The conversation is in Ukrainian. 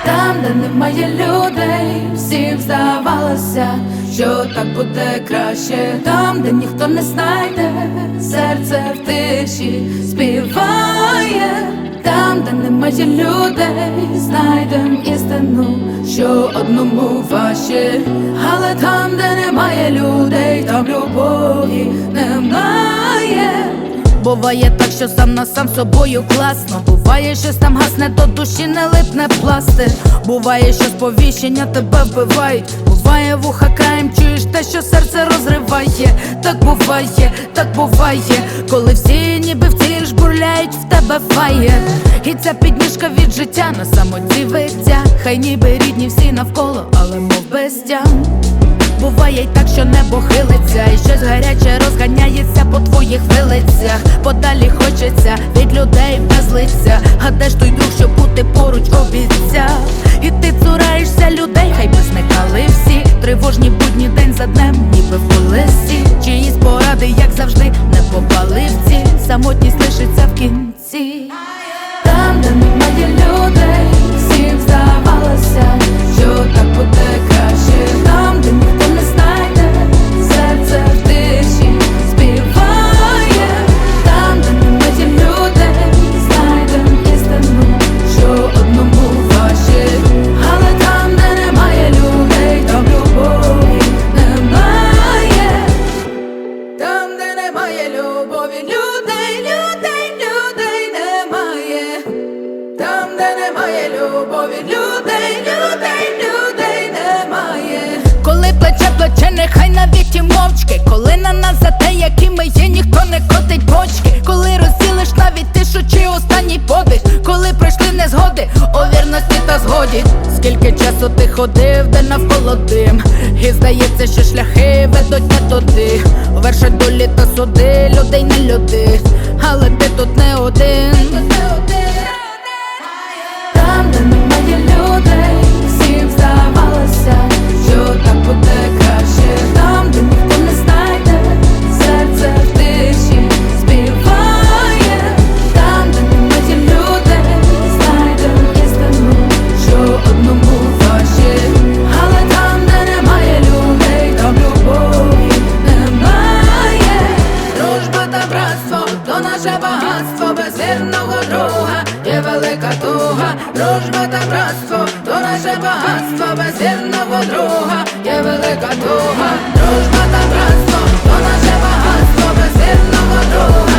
Там, де немає людей, всім здавалося, що так буде краще. Там, де ніхто не знайде, серце в тиші співає. Там, де немає людей, знайдем істину, що одному важче. Але там, де немає людей, там любові немає. Буває так, що сам на сам з собою класно. Буває, щось там гасне, до душі не липне пластир. Буває, що сповіщення тебе вбивають. Буває, вуха краєм чуєш те, що серце розриває. Так буває, коли всі ніби в ціль жбурляють в тебе фаєр. І ця підніжка від життя на самоті виття. Хай ніби рідні всі навколо, але мов без тям. Буває й так, що небо хилиться, і щось гаряче розганяється по твоїх вилицях. Подалі хочеться від людей без лиця. А де ж той друг, щоб бути поруч обіцяв? І ти цураєшся людей, хай би зникали всі. Тривожні будні день за днем, ніби в колесі. Чиїсь поради, як завжди, не попали в ціль. Самотність лишиться в кінці. Там, де немає людей, всім здавалося, що так буде краще. Там, де ніхто не знайде, серце в тиші співає. Там, де немає людей, знайдем істину, що одному важче. Але там, де немає людей, там любові немає. Там, де немає любові, людей немає. Там, де немає любові, людей немає. Коли плече, нехай навіть і мовчки. Коли на нас за те, які ми є, ніхто не котить бочки. Коли розділиш навіть тишу чи останній подих. Коли пройшли незгоди, о вірності та згоді. Скільки часу ти ходив, де навколо дим. І здається, що шляхи ведуть не туди. Вершать долі та суди, людей не люди. Але ти тут не один. Там, де немає людей, всім здавалося, що так буде краще. Там, де ніхто не знайде, серце в тиші співає. Там, де немає людей, знайдем істину, що одному важче. Але там, де немає людей, там любові немає. Дружба та братство, то наше багатство. Без вірного друга є велика туга. Дружба та братство, то наше багатство. Без вірного друга є велика туга. Дружба та братство, то наше багатство. Без вірного друга